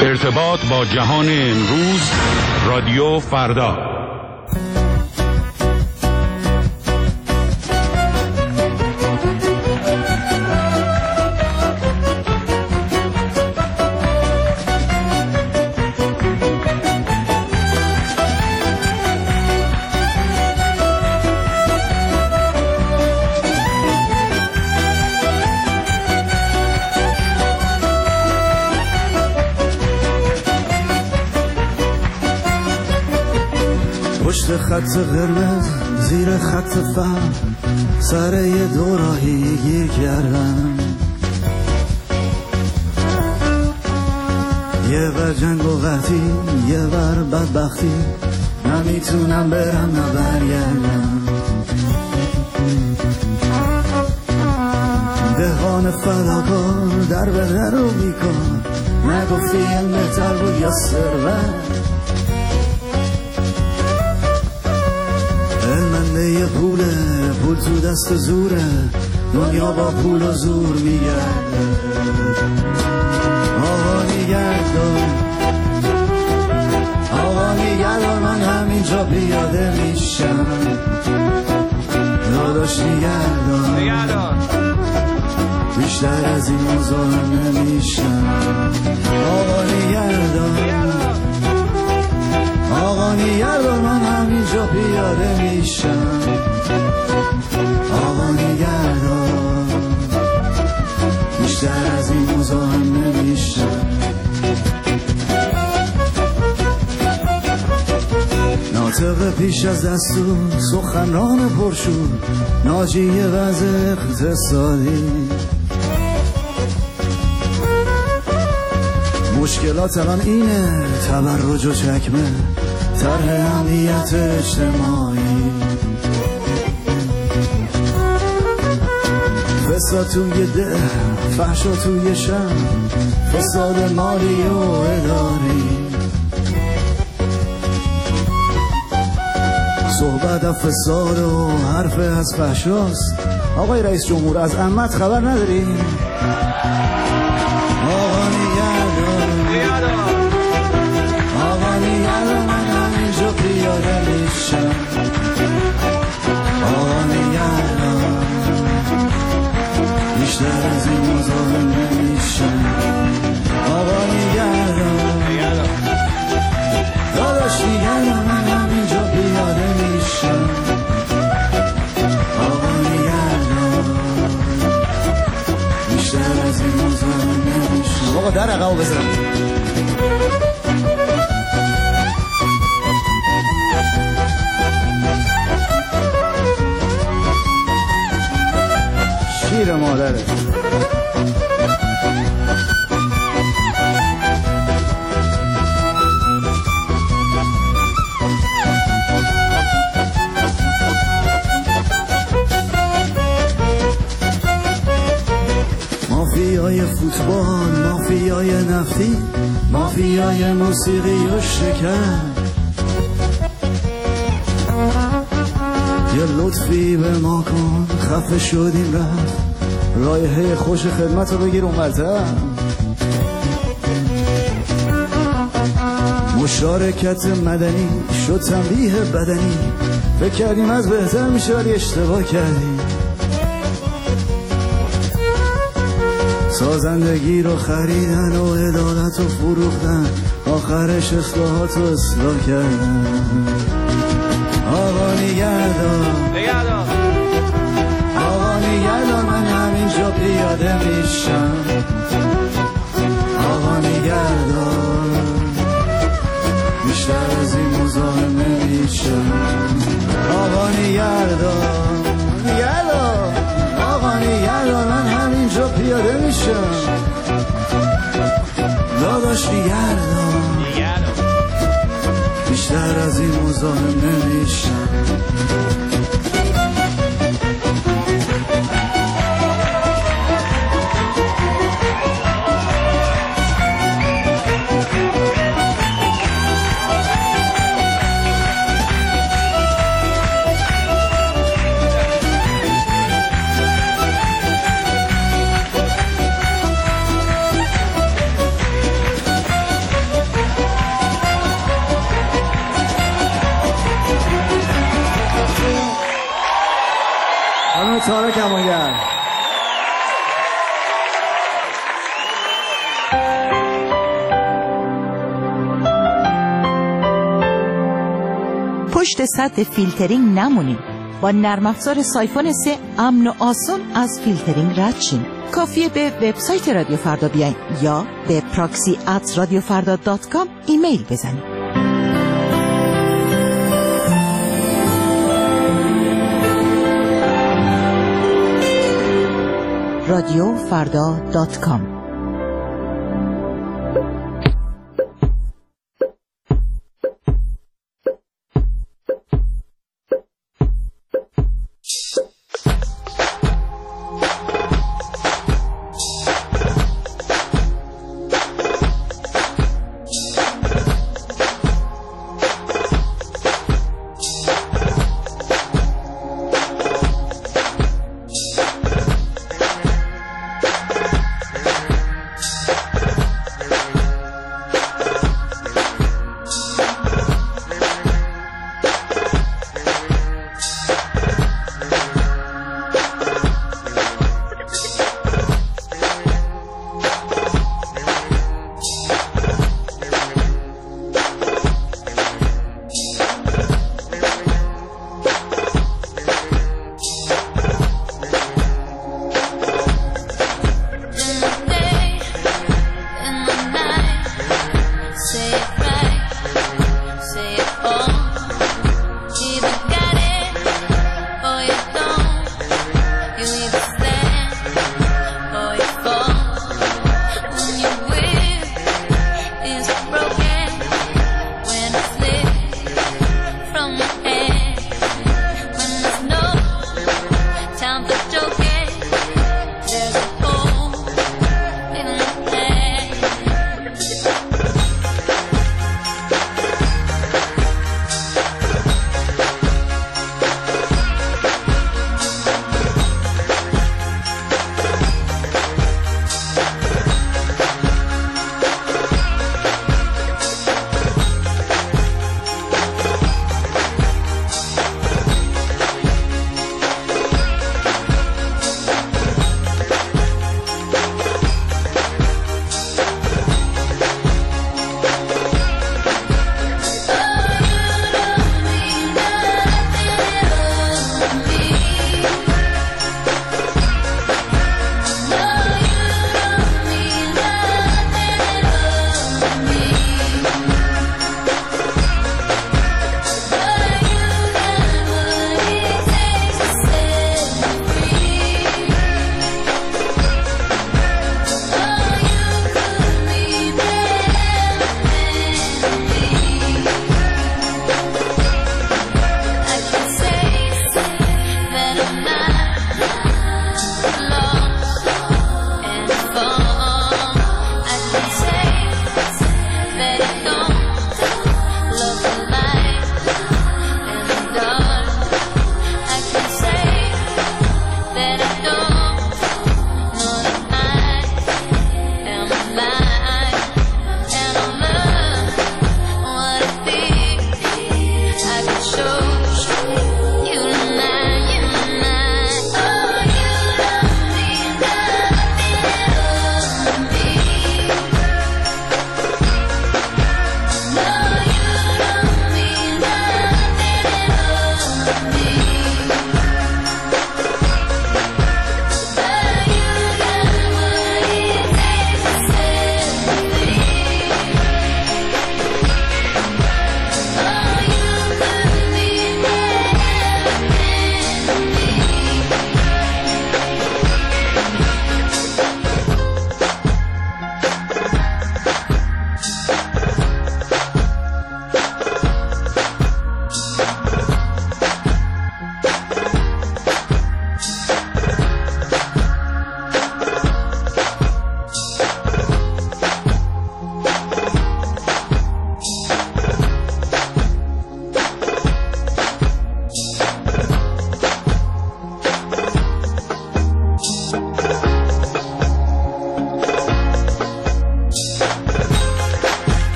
ارتباط با جهان امروز، رادیو فردا. پشت خط قرمز زیر خط فهم سر یه دوراهی گردم، یه بر جنگ و قحطی یه بر بدبختی، نمیتونم برم نه برگردم. دهان فداکار در به در رو میکن، نگفتی علم بهتر بود یا ثروت. علمنده پوله، پول تو دست زوره، دنیا با پول و زور میگرده. آقا نگردار، آقا نگردار، من همینجا پیاده میشم. داداش نگردار، بیشتر از این مزاحم نمیشم. آقا نگردار، آقا نگردار، من همینجا پیاده میشم. آقا نگردار، بیشتر از این مزاحم نمیشم. ناطق پیش از دستور، سخنران پرشور، ناجی وضع اقتصادی. مشکلات الان اینه، تبرج و چکمه، طرح امنیت اجتماعی، فساد توی ده، فحشا توی شهر، فساد مالی و اداری. صحبت از فساد و حرف از فحشاست. آقای رئیس جمهور از عمت خبر نداری؟ آقا نگردار، آقا نگردار، من همینجا پیاده میشم. آقا نگردار، بیشتر از این مزاحم نمیشم. آقا نگردار، داداش نگردار، من همینجا پیاده میشم. آقا نگردار، بیشتر از این مزاحم نمیشم. آقا در عقب بزنم. شیر مادره. مافیای فوتبال، مافیای نفتی، مافیای موسیقی و شکر. یه لطفی به ما کن، خفه شدیم رفت، رایحه خوش خدمت رو بگیر اونورتر. مشارکت مدنی شد تنبیه بدنی، فکر کردیم از بهتر میشه ولی اشتباه کردیم. سازندگی رو خریدن و عدالت رو فروختن، آخرش اصلاحات رو اصلاح کردن. آقا نگردار، آقا نگردار، من همینجا پیاده میشم. آقا نگردار، بیشتر از این مزاحم نمیشم. آقا نگردار، نگردار، آقا نگردار، من همینجا پیاده میشم. داداش نگردار، بیشتر از این مزاحم نمیشم. تارا کمانگر. پشت سد فیلترینگ نمونید. با نرم افزار سایفون 3 امن و آسان از فیلترینگ رد شین. کافیه به وبسایت رادیو فردا بیاین یا به proxy@radiofarda.com ایمیل بزنید. radiofarda.com.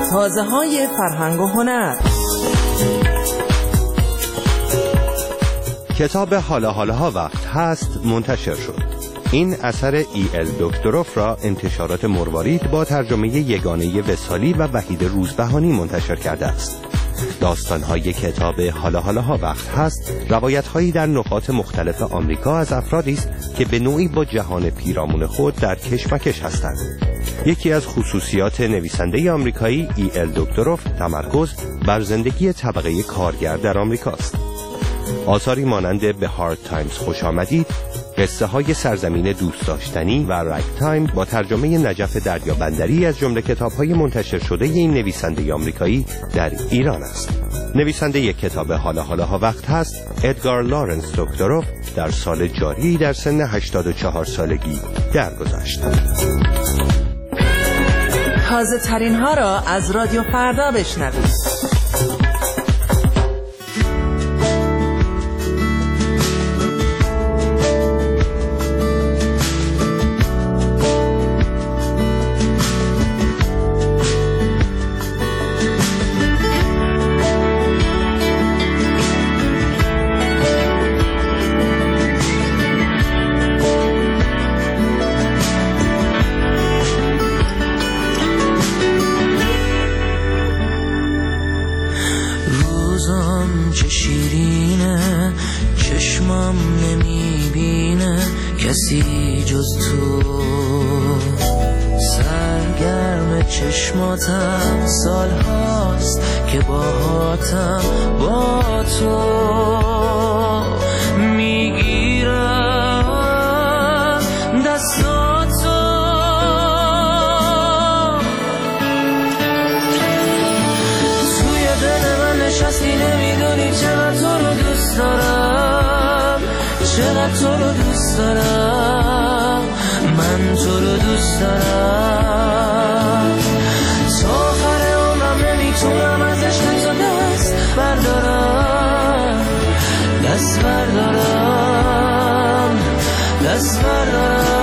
سازه‌های فرهنگ و هنر. کتاب حالا حالاها وقت هست منتشر شد. این اثر ای.ال دکتروف را انتشارات مروارید با ترجمه یگانه وصالی و وحید روزبهانی منتشر کرده است. داستان‌های کتاب حالا حالاها وقت هست روایت‌هایی در نقاط مختلف آمریکا از افرادی است که به نوعی با جهان پیرامون خود در کشمکش هستند. یکی از خصوصیات نویسنده آمریکایی ای.ال دکتروف تمرکز بر زندگی طبقه کارگر در آمریکا است. آثاری مانند به هارد تایمز خوش آمدید، قصه های سرزمین دوست داشتنی و رگ تایم با ترجمه نجف دریابندری از جمله کتاب های منتشر شده این نویسنده آمریکایی در ایران است. نویسنده کتاب حالا حالاها وقت هست ادگار لارنس دکتروف در سال جاری در سن 84 سالگی درگذشت. تازه ترین ها را از رادیو فردا بشنوید. چه شیرینه چشمم نمیبینه کسی جز تو، سرگرم چشماتم سال هاست که باهاتم با تو میگیرم دستاتو، توی دل من نشستی نمیدونی چقدر تو رو دوست دارم، چقدر تو رو دوست دارم، من تو رو دوست دارم، تا آخر عمرم نمیتونم از عشق تو دست بردارم، دست بردارم، دست بردارم.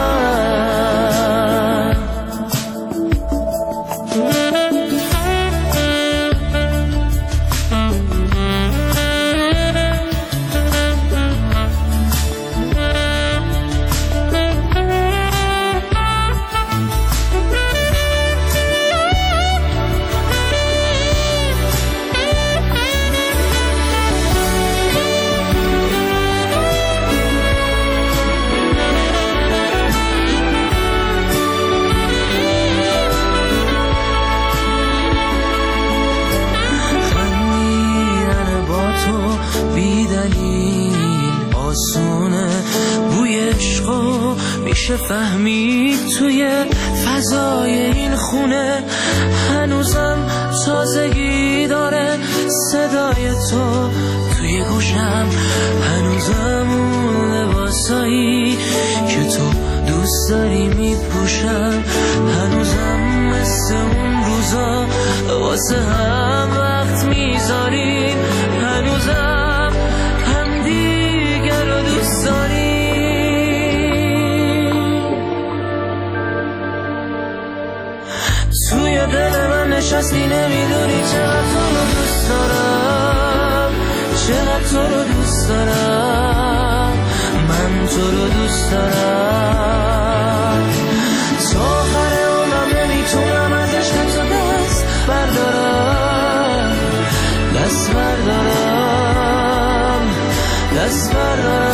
میشه فهمید توی فضای این خونه، هنوزم تازگی داره صدای تو توی گوشم، هنوزم اون لباسایی که تو دوست داری میپوشم، هنوزم مثل اون روزا واسه هم وقت میذاریم، هنوزم هم دیگر رو دوست داریم. توی دل من نشستی نمیدونی چقدر تو رو دوست دارم، چقدر تو رو دوست دارم، من تو رو دوست دارم، تا آخر عمرم نمیتونم از عشق تو دست بردارم، دست بردارم، دست بردارم.